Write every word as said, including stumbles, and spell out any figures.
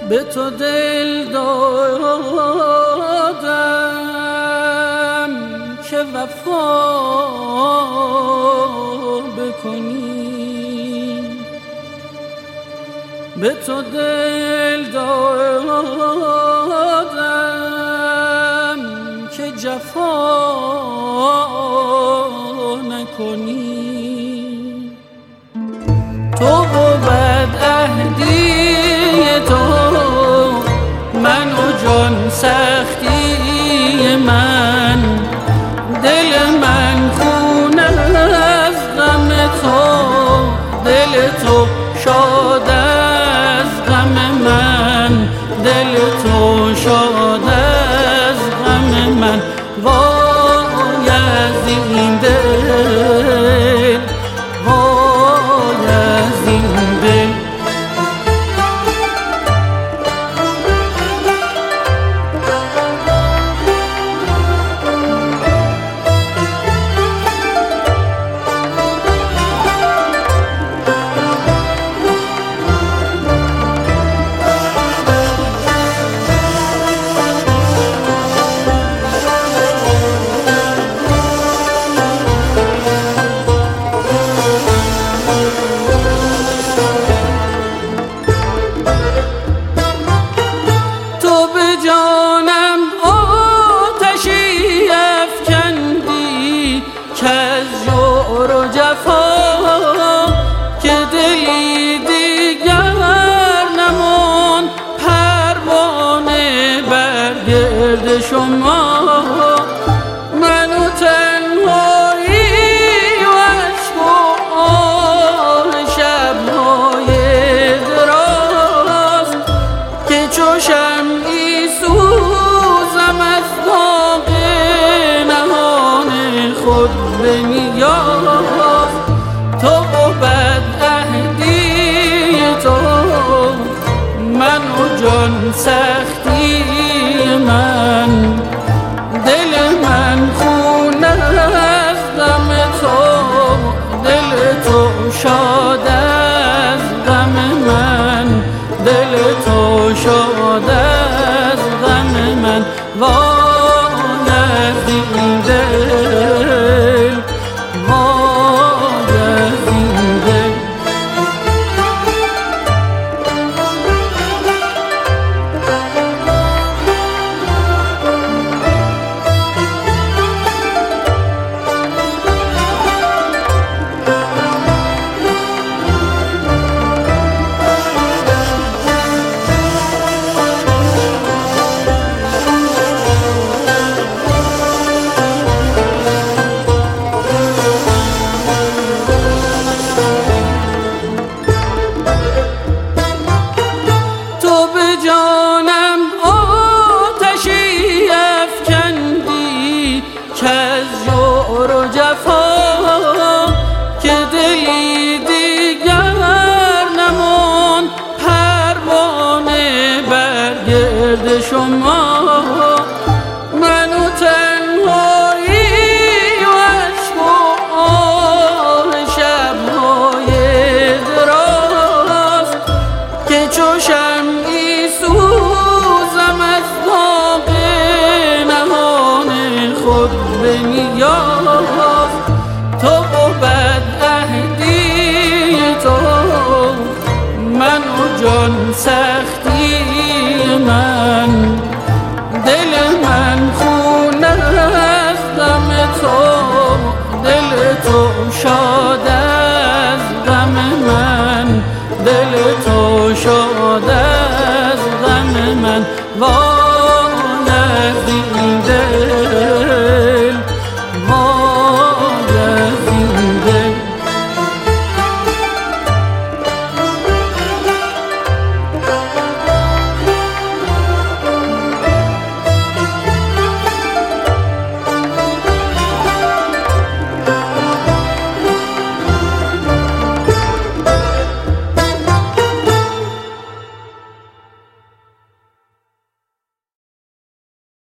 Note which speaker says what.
Speaker 1: به تو دل دادم که وفا بکنی، به تو دل دادم که جفا نکنی. تو و بدعهدی تو، من و جان سختی من، دل من خون از غم تو، دل تو شاد از غم من، دل تو شاد از غم من. وای از این دل، وای از این دل. شما من و تنهایی و عشق و آه شب‌های دراز، که چو شمعی سوزم از داغ نهان خود به نیاز. تو و بدعهدی تو، من و جان سختی من، دل من خون از غم تو، دل تو شاد از غم من، دل تو شاد از غم من. وای از این دل، وای از این دل. شما من و تنهایی و عشق و آه شب‌های دراز، که چو شمعی سوزم از داغ نهان خود به نیاز. تو و بدعهدی تو، من و جان سختی من، دل من خون از غم تو، دل تو شاد